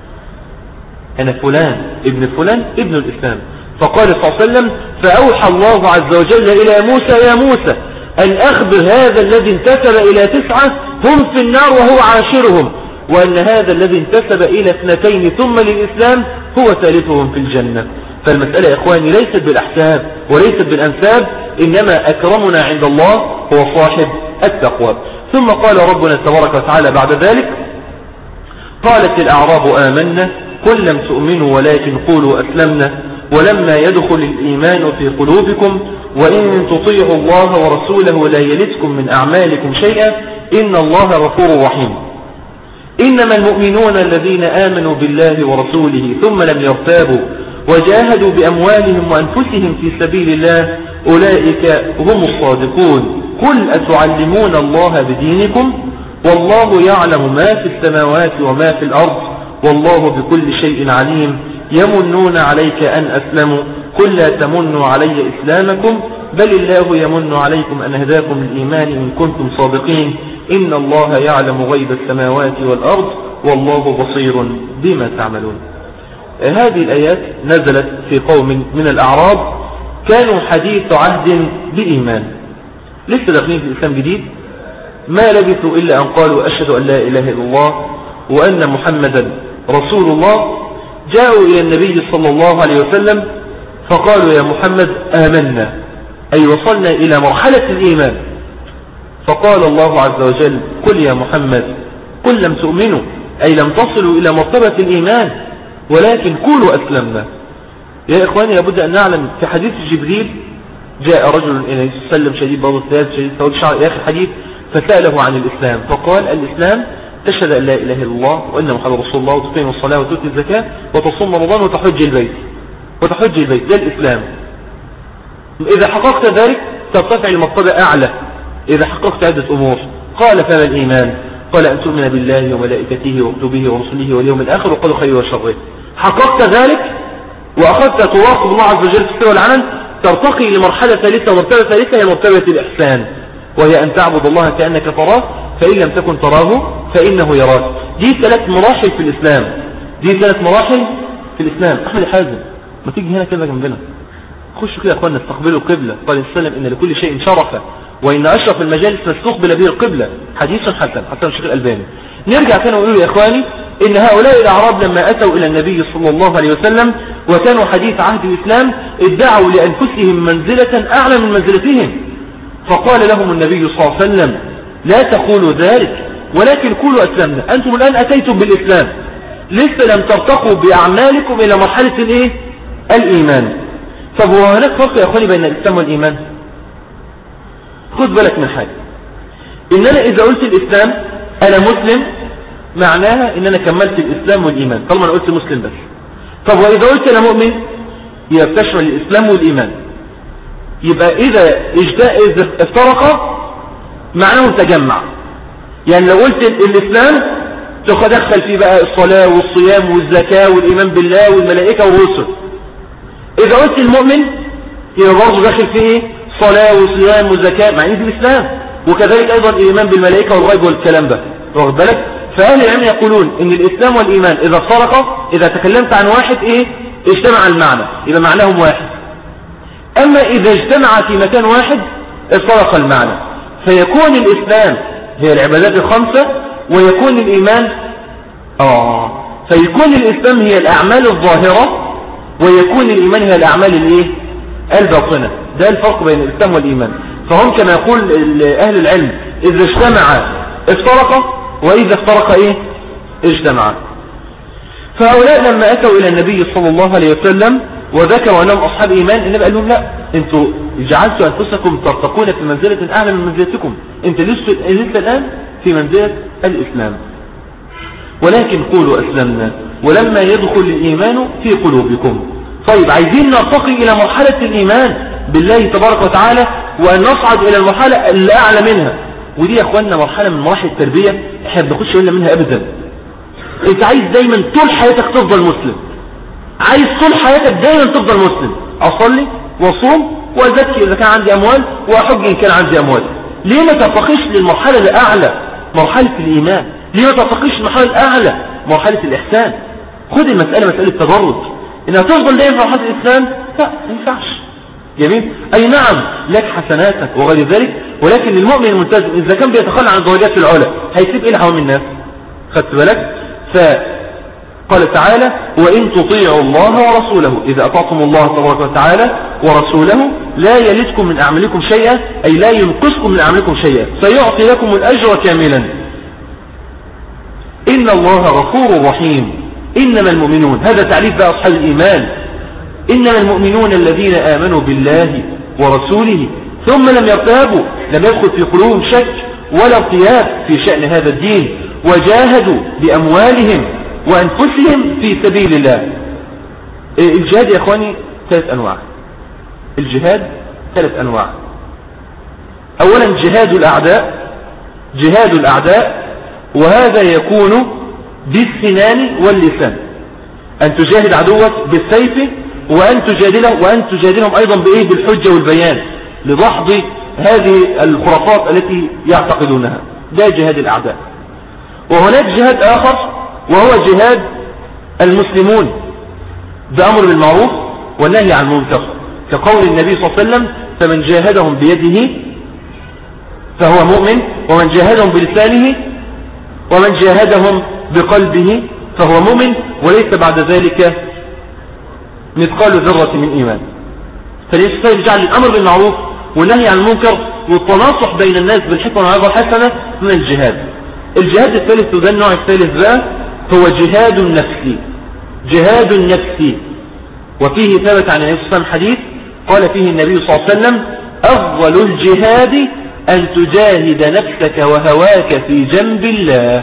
أنا فلان ابن فلان ابن الإسلام. فقال صلى الله عليه وسلم: فأوحى الله عز وجل إلى موسى: يا موسى أن أخبر هذا الذي انتسب إلى تسعة هم في النار وهو عاشرهم، وأن هذا الذي انتسب إلى اثنتين ثم للإسلام هو ثالثهم في الجنة. فالمسألة يا إخواني ليست بالأحساب وليست بالأنساب، إنما أكرمنا عند الله هو صاحب التقوى. ثم قال ربنا تبارك وتعالى بعد ذلك: قالت الأعراب آمنا قل لم تؤمنوا ولكن قولوا أسلمنا ولما يدخل الإيمان في قلوبكم وإن تطيعوا الله ورسوله لا يلتكم من أعمالكم شيئا إن الله غفور رحيم. إنما المؤمنون الذين آمنوا بالله ورسوله ثم لم يرتابوا وجاهدوا بأموالهم وأنفسهم في سبيل الله أولئك هم الصادقون. قل أتعلمون الله بدينكم والله يعلم ما في السماوات وما في الأرض والله بكل شيء عليم. يمنون عليك أن أسلموا قل لا تمنوا علي إسلامكم بل الله يمن عليكم أن هداكم الإيمان إن كنتم صادقين. إن الله يعلم غيب السماوات والأرض والله بصير بما تعملون. هذه الآيات نزلت في قوم من الأعراب كانوا حديث عهد بإيمان، لسه داخلين في الإسلام جديد، ما لبثوا إلا أن قالوا أشهد أن لا إله إلا الله وأن محمدا رسول الله. جاءوا إلى النبي صلى الله عليه وسلم فقالوا: يا محمد آمنا، أي وصلنا إلى مرحلة الإيمان. فقال الله عز وجل: قل يا محمد قل لم تؤمنوا، أي لم تصلوا إلى مرتبة الإيمان ولكن قولوا أسلمنا. يا إخواني لابد أن نعلم في حديث جبريل جاء رجل إلى النبي صلى الله عليه وسلم شديد بياض الثياب شديد سواد الشعر إلى آخر الحديث، فسأله عن الإسلام فقال: الإسلام تشهد أن لا إله إلا الله وأن محمد رسول الله وتقيم الصلاة وتؤتي الزكاة وتصوم رمضان وتحج البيت وتحج البيت ده الإسلام. إذا حققت ذلك ترتفع لمرتبة أعلى إذا حققت عدة أمور. قال: فما الإيمان؟ قال: أن تؤمن بالله وملائكته وكتبه ورسله واليوم الآخر وقدر خيره وشره. حققت ذلك وأخذت تراقب الله عز وجل في السر والعلن، ترتقي لمرحلة ثالثة ومرتبة ثالثة هي مرتبة الإحسان، وهي أن تعبد الله كأنك تراه فإن لم تكن تراه فإنه يراك. دي ثلاث مراحل في الإسلام، دي ثلاث مراحل في الإسلام. أحمد الحازم ما تيجي هنا كده جنبنا، خشوا كده يا أخوانا استقبلوا القبلة. قال السلام: إن لكل شيء شرفة وإن أشرف المجالس نستقبل به القبلة. حديث حسن حسن الشيخ الألباني. نرجع تاني ونقول يا إخواني إن هؤلاء الأعراب لما أتوا إلى النبي صلى الله عليه وسلم وكانوا حديث عهد الإسلام ادعوا لأنفسهم منزلة أعلى من منزلتهم، فقال لهم النبي صلى الله عليه وسلم: لا تقولوا ذلك ولكن قولوا أسلمنا. أنتم الآن أتيتم بالإسلام لسه لم ترتقوا بأعمالكم إلى مرحلة الإيه؟ الإيمان. طب وهناك فرق يا أخواني بين الإسلام والإيمان؟ خذ بالك من حاجة، إن أنا إذا قلت الإسلام أنا مسلم معناها إن أنا كملت الإسلام والإيمان طالما أنا قلت مسلم بس. طب وإذا قلت أنا مؤمن يبقى بتشمل الإسلام والإيمان. يبقى إذا إذا افترق معناه تجمع. يعني لو قلت الإسلام تدخل فيه بقى الصلاة والصيام والزكاة والإيمان بالله والملائكة والرسل. إذا قلت المؤمن يبقى برضه داخل فيه صلاة وصيام وزكاة مع إن في الإسلام، وكذلك أيضا الإيمان بالملائكة والغيب والكلام ده. واخد بالك؟ فأهل العلم يقولون إن الإسلام والإيمان إذا افترقا إذا تكلمت عن واحد إيه اجتمع المعنى يبقى معناهم واحد. أما إذا اجتمع في مكان واحد افترق المعنى، فيكون الإسلام هي العبادات الخمسة ويكون الإيمان آه فيكون الإسلام هي الأعمال الظاهرة ويكون الإيمان هي الأعمال الإيه الباطنة. ده الفرق بين الإسلام والإيمان. فهم كما يقول أهل العلم إذا اجتمع افترق وإذا افترق إيه اجتمع. فهؤلاء لما أتوا إلى النبي صلى الله عليه وسلم وذكروا أنهم أصحاب إيمان النبي قال لهم لا، أنتوا جعلتوا أنفسكم ترتقون في منزلة أعلى من منزلتكم، أنت لسه الآن في منزلة الإسلام، ولكن قولوا أسلمنا ولما يدخل الإيمان في قلوبكم. طيب عايزين نرتقي إلى مرحلة الإيمان بالله تبارك وتعالى وأن نصعد إلى المرحلة الأعلى منها، ودي يا أخواننا مرحلة من مراحل التربية احنا بناخدش بالنا منها أبدا. أنت عايز دايما طول حياتك تفضل مسلم، عايز طول حياتك دايما تفضل مسلم، أصلي وصوم وأزكي إذا كان عندي أموال وأحج إن كان عندي أموال. ليه ما ترتقيش للمرحلة الأعلى مرحلة الإيمان؟ ليه ما ترتقيش للمرحلة الأعلى مرحلة الإحسان؟ خد المسألة مسألة تدرج، إنها تفضل دايما في مرحلة الإسلام لا ما ينفعش. جميل. أي نعم لك حسناتك وغير ذلك، ولكن المؤمن الملتزم إذا كان بيتخلى عن الدرجات العلى هيسيب إيه لحوام الناس؟ خدت بالك؟ فقال تعالى وإن تطيعوا الله ورسوله إذا أطعتم الله تبارك وتعالى ورسوله لا يلدكم من أعمالكم شيئا، أي لا ينقصكم من أعمالكم شيئا، سيعطي لكم الأجر كاملا. إن الله غفور رحيم. إنما المؤمنون، هذا تعريف بقى أصحاب الإيمان، إنما المؤمنون الذين آمنوا بالله ورسوله ثم لم يرتابوا، لم يدخل في قلوبهم شك ولا ارتياب في شأن هذا الدين، وجاهدوا بأموالهم وأنفسهم في سبيل الله. الجهاد يا أخواني ثلاث أنواع. الجهاد ثلاث أنواع. أولا جهاد الأعداء، جهاد الأعداء وهذا يكون بالسنان واللسان، أن تجاهد عدوك بالسيف وأن تجادله وأن تجادلهم أيضا بإيه بالحجة والبيان لدحض هذه الخرافات التي يعتقدونها. ده جهاد الأعداء. وهناك جهاد آخر وهو جهاد المسلمون بأمر بالمعروف والنهي عن المنكر، كقول النبي صلى الله عليه وسلم فمن جاهدهم بيده فهو مؤمن، ومن جاهدهم بلسانه، ومن جاهدهم بقلبه فهو مؤمن، وليس بعد ذلك مثقال ذرة من إيمان. فالإنسان يجعل الأمر بالمعروف والنهي عن المنكر والتناصح بين الناس بالحكمة والعظة الحسنة من الجهاد. الجهاد الثالث وده النوع الثالث بقى هو جهاد النفس. جهاد النفس وفيه ثبت عن النبي صلى الله عليه وسلم حديث قال فيه النبي صلى الله عليه وسلم أفضل الجهاد أن تجاهد نفسك وهواك في جنب الله.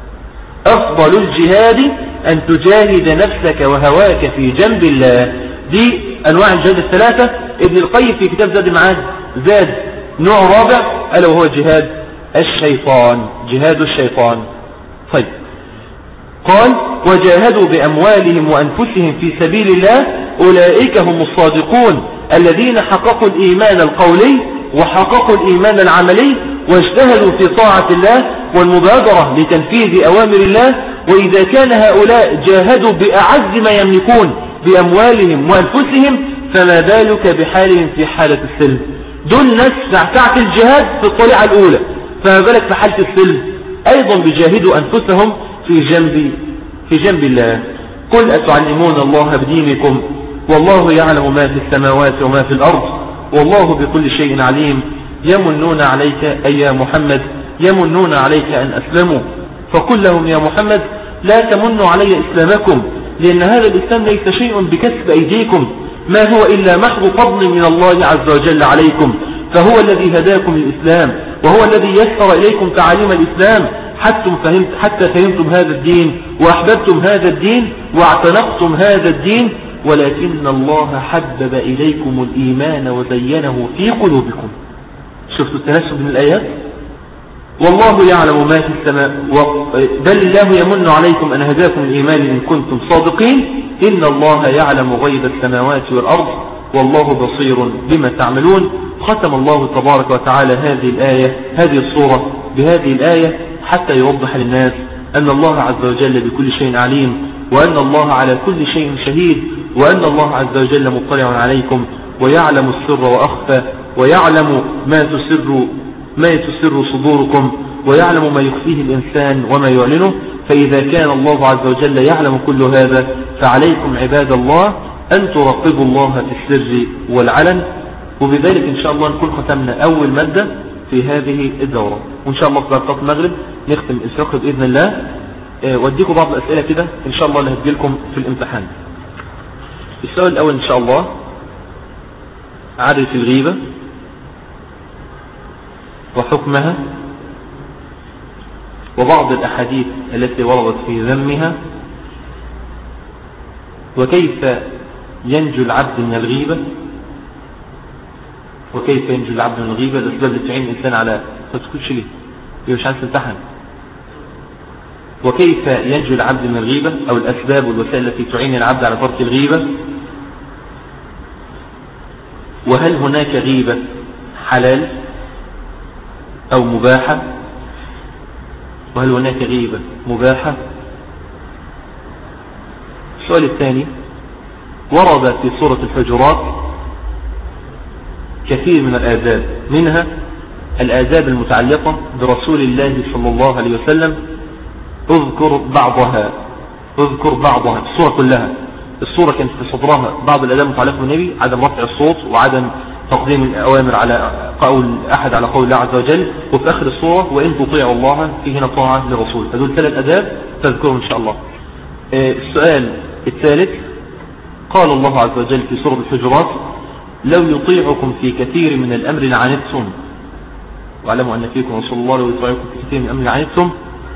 أفضل الجهاد أن تجاهد نفسك وهواك في جنب الله. دي أنواع الجهاد الثلاثة. ابن القيم في كتاب زاد المعاد زاد نوع رابع ألا وهو جهاد الشيطان. جهاد الشيطان. طيب قال وجاهدوا بأموالهم وأنفسهم في سبيل الله أولئك هم الصادقون الذين حققوا الإيمان القولي وحققوا الإيمان العملي واجتهدوا في طاعة الله والمبادرة لتنفيذ أوامر الله. وإذا كان هؤلاء جاهدوا بأعز ما يملكون بأموالهم وأنفسهم فما بالك بحالهم في حالة السلم. دول ناس ساعة الجهاد في الطليعة الأولى، فما بالك في حالة السلم أيضا بجاهدوا أنفسهم في جنب في جنب الله. قل أتعلمون الله بدينكم والله يعلم ما في السماوات وما في الأرض والله بكل شيء عليم. يمنون عليك أي يا محمد يمنون عليك أن أسلموا فقل لهم يا محمد لا تمنوا علي إسلامكم لأن هذا الإسلام ليس شيء بكسب أيديكم ما هو إلا محض فضل من الله عز وجل عليكم فهو الذي هداكم للإسلام وهو الذي يسر إليكم تعاليم الإسلام حتى فهمت حتى فهمتم هذا الدين وأحببتم هذا الدين واعتنقتم هذا الدين، ولكن الله حبب إليكم الإيمان وزينه في قلوبكم. شفتوا التناسب من الآيات؟ والله يعلم ما في السماء، بل الله يمن عليكم أن هداكم الإيمان إن كنتم صادقين، إن الله يعلم غيب السماوات والأرض والله بصير بما تعملون. ختم الله تبارك وتعالى هذه الآية هذه الصورة بهذه الآية حتى يوضح للناس أن الله عز وجل بكل شيء عليم، وأن الله على كل شيء شهيد، وأن الله عز وجل مطلع عليكم ويعلم السر وأخفى، ويعلم ما تسر ما تسر صدوركم، ويعلم ما يخفيه الإنسان وما يعلنه. فإذا كان الله عز وجل يعلم كل هذا فعليكم عباد الله أن تراقبوا الله في السر والعلن. وبذلك إن شاء الله نكون ختمنا أول مادة في هذه الدورة، وإن شاء الله في وقت المغرب نختم الفقه بإذن الله. واديكم بعض الأسئلة كده إن شاء الله اللي هتجيلكم في الامتحان. السؤال الأول إن شاء الله: عرف الغيبة وحكمها وبعض الأحاديث التي وردت في ذمها، وكيف ينجو العبد من الغيبة وكيف ينجو العبد من الغيبة. الأسباب اللي تعين الإنسان على ما تقولش ليه هي مش عايز تمتحن. وكيف ينجو العبد من الغيبة، أو الأسباب والوسائل التي تعين العبد على ترك الغيبة. وهل هناك غيبة حلال أو مباحة؟ وهل هناك غيبة مباحة؟ السؤال الثاني: ورد في سورة الحجرات كثير من الآداب، منها الآداب المتعلقة برسول الله صلى الله عليه وسلم. اذكر بعضها اذكر بعضها السورة كلها. السورة كانت في صدرها بعض الآداب المتعلقة بالنبي: عدم رفع الصوت، وعدم تقديم الأوامر على قول أحد على قول الله عز وجل، وفي آخر السورة: وإن تطيعوا الله في هنا طاعة للرسول. هذول ثلاث آداب تذكرهم إن شاء الله. السؤال الثالث: قال الله عز وجل في سورة الحجرات: لو يطيعكم في كثير من الأمر لعنتم واعلموا أن فيكم رسول الله لو يطيعكم في كثير من الأمر لعنتم.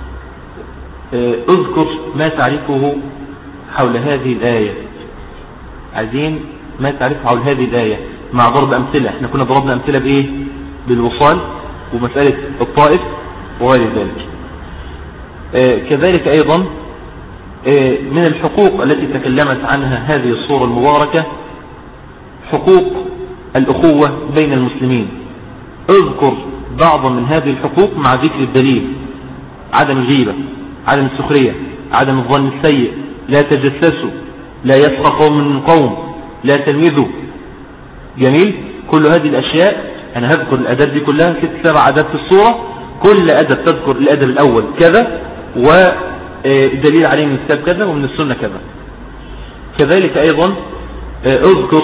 اذكر ما تعرفه حول هذه الآية. عايزين ما تعرفه حول هذه الآية مع ضرب أمثلة. احنا كنا ضربنا أمثلة بإيه؟ بالوصال ومسألة الطائف وغير ذلك. كذلك أيضا من الحقوق التي تكلمت عنها هذه الصورة المباركة حقوق الأخوة بين المسلمين. اذكر بعضا من هذه الحقوق مع ذكر الدليل: عدم الغيبة، عدم السخرية، عدم الظن السيء، لا تجسسوا، لا يسخر قوم من قوم، لا تلمذوا. جميل. كل هذه الأشياء أنا هذكر الأدب دي كلها، ست سبع أدب في الصورة، كل أدب تذكر الأدب الأول كذا، ودليل عليه من الكتاب كذا ومن السنة كذا. كذلك أيضا اذكر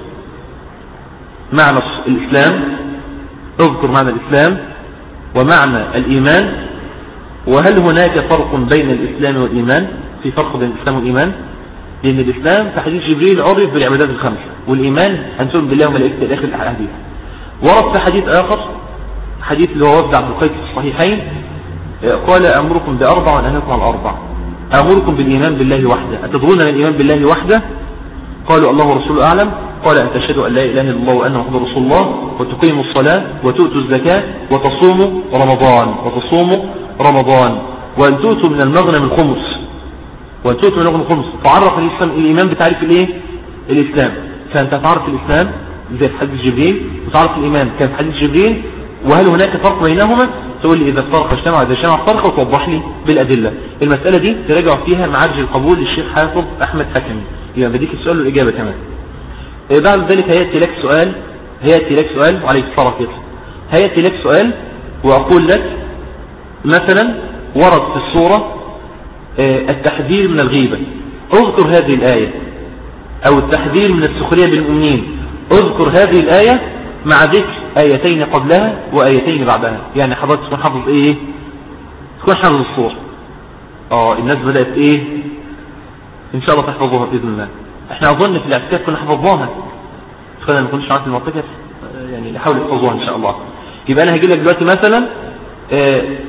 معنى الإسلام، اذكر معنى الإسلام ومعنى الإيمان. وهل هناك فرق بين الإسلام والإيمان؟ في فرق بين الإسلام والإيمان، لأن الإسلام في حديث جبريل عرف بالعبادات الخمسة، والإيمان أن تؤمن بالله وملائكته إلى آخر الحديث. ورد في حديث آخر، حديث اللي هو وفد عبد القيس في الصحيحين، قال: أمركم بأربع وأنهاكم عن أربع. أمركم بالإيمان بالله وحده. أتدرون من الإيمان بالله وحده؟ قالوا: الله ورسوله أعلم. قال: أن تشهدوا أن لا إله إلا الله وأن محمدا رسول الله، وتقيموا الصلاة، وتؤتوا الزكاة، وتصوموا رمضان وتصوموا رمضان وأن تؤتوا من المغنم الخمس وأن تؤتوا من المغنم الخمس. تعرف الإسلام الإيمان بتعريف الإيه؟ الإسلام. فأنت تعرف الإسلام زي في حديث جبريل، وتعرف الإيمان كان في حديث جبريل. وهل هناك فرق بينهما؟ تقول لي إذا افترق اجتمع، إذا اجتمع افترق، وتوضح لي بالأدلة. المسألة دي تراجع فيها معرج القبول للشيخ حافظ أحمد حكمي، يبقى بديك السؤال والإجابة كمان. بعد ذلك هيأتي لك سؤال هيأتي لك سؤال وعليك الصلاة كده هيأتي لك سؤال وأقول لك مثلا: ورد في الصورة التحذير من الغيبة، اذكر هذه الآية. أو التحذير من السخرية بالمؤمنين، اذكر هذه الآية مع ذكر آيتين قبلها وآيتين بعدها. يعني حضرتك تكون حافظ إيه؟ تكون حافظ الصورة. آه الناس بدأت إيه؟ إن شاء الله تحفظوها بإذن الله. إحنا أظن في الاعتكاف كنا حفظناها، فأنا ما كنتش عارف المعتكف، يعني نحاول نحفظوها إن شاء الله. يبقى أنا هجي لك دلوقتي مثلا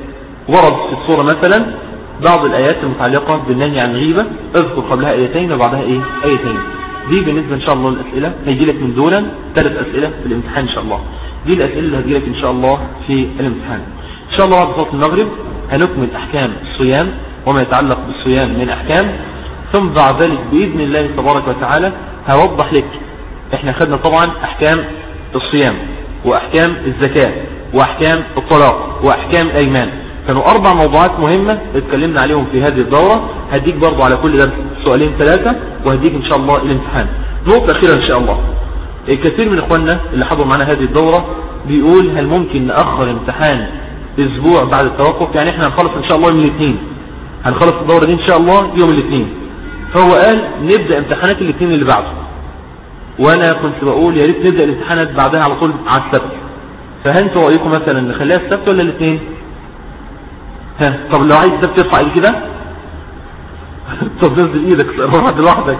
ورد في الصورة مثلا بعض الآيات المتعلقة بالنهي عن الغيبة، اذكر قبلها آيتين وبعدها ايه آيتين. دي بالنسبة ان شاء الله للأسئلة هيجي لك من دولا ثلاث أسئلة في الامتحان ان شاء الله. دي الأسئلة اللي هتجي لك ان شاء الله في الامتحان. ان شاء الله بعد صلاة المغرب هنكمل احكام الصيام وما يتعلق بالصيام من احكام، ثم بعد ذلك بإذن الله تبارك وتعالى هوضح لك. احنا خدنا طبعا احكام الصيام واحكام الزكاة واحكام الطلاق واحكام الايمان، كانوا اربع موضوعات مهمة اتكلمنا عليهم في هذه الدورة. هديك برضو على كل درس سؤالين ثلاثة وهديك ان شاء الله الامتحان. نقطة اخيرة ان شاء الله، كثير من اخواننا اللي حضروا معنا هذه الدورة بيقول هل ممكن نأخر امتحان اسبوع بعد التوقف؟ يعني احنا هنخلص ان شاء الله يوم الاثنين، هنخلص الدورة دي ان شاء الله يوم الاثنين، فهو قال نبدأ امتحانات الاثنين اللي بعده، وانا كنت بقول يا ريت نبدأ الامتحانات بعدها على طول على السبت. فهل انتوا رأيكم مثلا نخليها السبت ولا الاثنين؟ ها طب لو عايز السبت يرفع ايدي كده. طب نزل ايدك واحد لوحدك.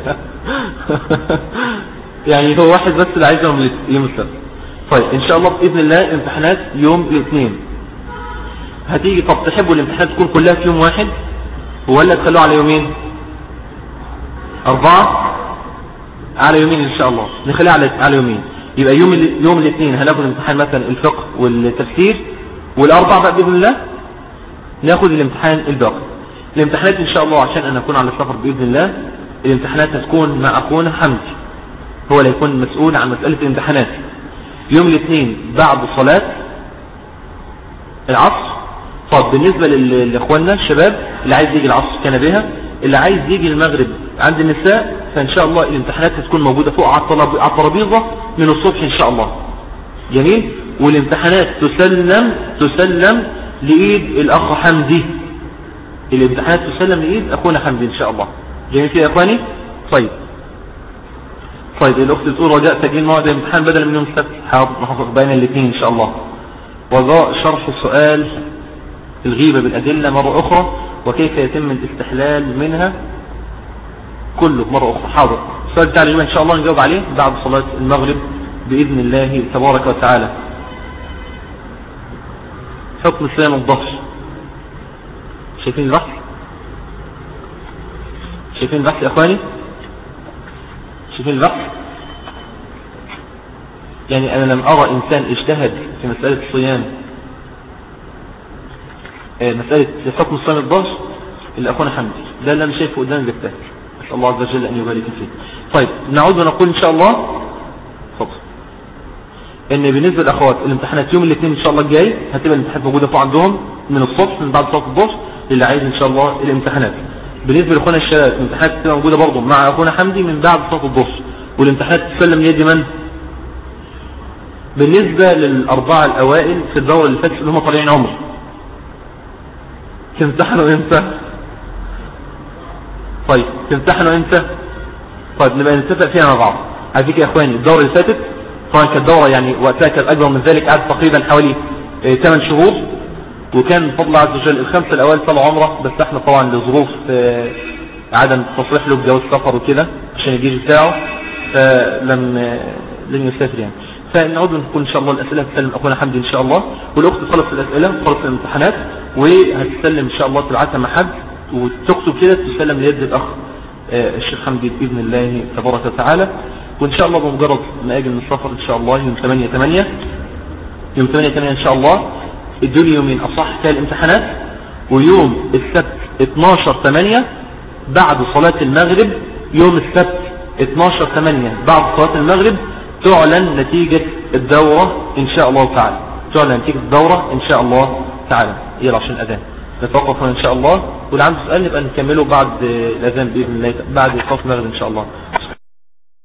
يعني هو واحد بس اللي عايز يوم السبت. طيب ان شاء الله باذن الله امتحانات يوم الاثنين هتيجي. طب تحبوا الامتحانات تكون كلها في يوم واحد ولا تخلوها على يومين؟ اربعة على يومين ان شاء الله، نخليها على على يومين. يبقى يوم يوم الاثنين هناخد امتحان مثلا الفقه والتفسير، والاربع بقى باذن الله ناخد الامتحان الباقي. الامتحانات ان شاء الله عشان انا اكون على السفر باذن الله، الامتحانات هتكون مع اخونا حمدي، هو اللي هيكون مسؤول عن مسألة الامتحانات يوم الاثنين بعد صلاة العصر. طب بالنسبة لاخواننا الشباب اللي عايز يجي العصر كان بها، اللي عايز يجي المغرب عند النساء، فان شاء الله الامتحانات هتكون موجودة فوق على الترابيزة من الصبح ان شاء الله. جميل. والامتحانات تسلم تسلم لإيد الاخ حمدي، الامتحانات تسلم لإيد اخونا حمدي ان شاء الله. جميل كده يا اخواني. طيب طيب الاخت بتقول رجاء تجيل موعد الامتحان بدل من يوم السبت. حاضر نحقق بين الاثنين ان شاء الله. وضاء شرح السؤال الغيبة بالأدلة مرة أخرى وكيف يتم الاستحلال منها كله مرة أخرى. حاضر السؤال بتاع اليوم إن شاء الله نجاوب عليه بعد صلاة المغرب بإذن الله تبارك وتعالى. حكم صيام الظهر، شايفين البحث؟ شايفين البحث يا أخواني؟ شايفين البحث؟ يعني أنا لم أرى إنسان اجتهد في مسألة الصيام، مسألة حكم صيام الظهر اللي أخونا حمدي، ده اللي أنا شايفه قدام بيجتهد. أسأل الله عز وجل أن يبارك فيه. طيب نعود ونقول إن شاء الله فضل إن بالنسبة للأخوات الامتحانات يوم الاثنين إن شاء الله الجاي هتبقى الامتحانات موجودة فوق عندهم من الصبح من بعد صلاة الظهر للي عايز إن شاء الله الامتحانات. بالنسبة لأخونا الشباب الامتحانات هتبقى موجودة برضه مع أخونا حمدي من بعد صلاة الظهر، والامتحانات تسلم ليد من؟ بالنسبة للأربعة الأوائل في الدورة اللي فاتت اللي هم طالعين عمر تمتحنوا امتى؟ طيب تمتحنوا امتى؟ طيب نبقى نتفق فيها مع بعض. على فكرة يا اخواني الدورة اللي فاتت طبعا كانت دورة يعني وقتها كانت اكبر من ذلك، قعدت تقريبا حوالي ثمان شهور، وكان بفضل الله عز وجل الخمسة الاوائل طلعوا عمره، بس احنا طبعا لظروف عدم تصريح له بجواز سفر وكده عشان الجيش بتاعه فلم لم يسافر يعني. فنعود نكون ان شاء الله الاسئله تسلم اخونا حمدي ان شاء الله، والاخت خلص الاسئله خلص الامتحانات وهتسلم ان شاء الله تبعتها مع حد وتكتب كده تسلم ليد الاخ الشيخ حمدي باذن الله تبارك وتعالى. وان شاء الله بمجرد ما اجي من السفر ان شاء الله يوم ثمانية ثمانية يوم ثمانية ثمانية ان شاء الله ادوني يومين اصح فيها الامتحانات، ويوم السبت اثناشر ثمانية بعد صلاه المغرب، يوم السبت اثناشر ثمانية بعد صلاه المغرب تعلن نتيجة الدورة ان شاء الله تعالى، تعلن نتيجة الدورة ان شاء الله تعالى. يلا عشان الاذان نتوقف ان شاء الله، واللي عنده سؤال نبقى نكمله بعد الاذان باذن الله بعد صلاه المغرب ان شاء الله.